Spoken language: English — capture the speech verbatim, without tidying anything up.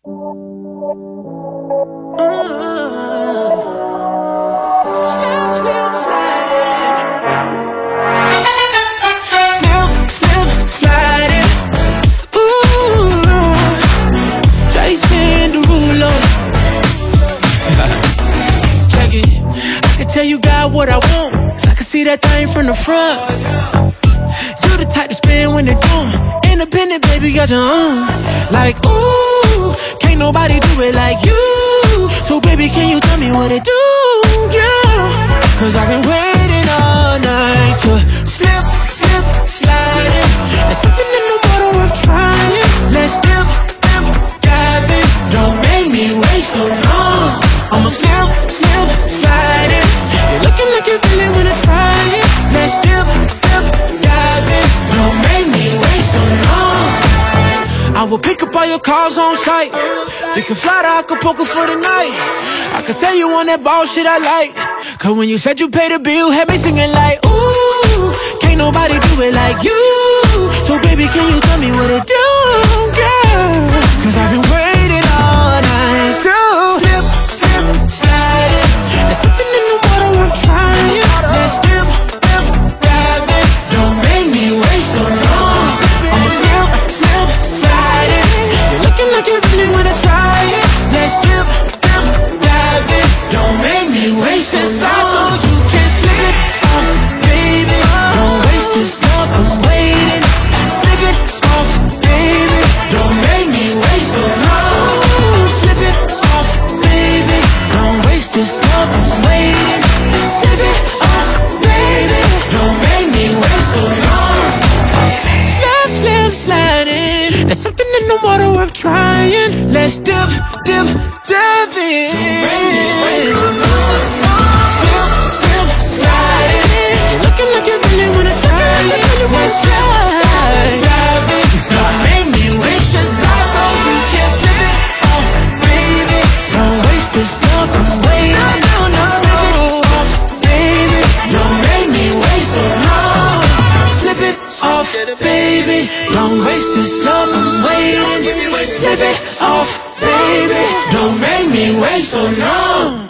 What I want, cause I can see that thing from the front. You the type to spin when they're gone. Independent, baby, got your own. Like, ooh, can't nobody do it like you. So baby, can you tell me what it do, yeah? Cause I've been waiting all night to slip, slip, slide it. There's something in the water worth trying. Let's dip, dip, dive in. Don't make me wait so long. I'ma slip, slip, slide it. You're looking like you really wanna try it. Let's dip, dip, dive in. Don't make me wait so long. I will pick up all your calls on site. We can fly to Acapulco for the night. I could tell you on that ball shit I like. Cause when you said you paid the bill, had me singing like, ooh, can't nobody do it like you. So baby, can you tell me what it do, girl? Cause I've been waiting all night to slip, slip, slide it. There's something in the water worth trying. Let's dip, dip, dive in. Don't make me wait so long. I'ma slip, slip, slide it. You're looking like you really wanna try it. Let's dip, dip, dive in. Don't make me wait so long. So you can slip it off, baby. Don't waste this love, I'm waiting. Slip it off, baby. Don't make me wait so long. Slip it off, baby. Don't waste this love, I'm waiting. Slip it off, baby. Don't make me wait so long. Slip, slip, sliding. There's something in the water worth trying. Let's dip, dip, dive in. Don't make me wait so long. Slip, slip, sliding. You're looking like you really wanna try it. Let's slide, dive in. Don't make me wait so long. So you can slip it off, baby. Don't waste this love, I'm waiting. No, no, slip it off, baby. Don't make me wait so long. Slip it off, baby. Don't waste this love, I'm waiting. Slip it off, baby. Don't make me wait so long.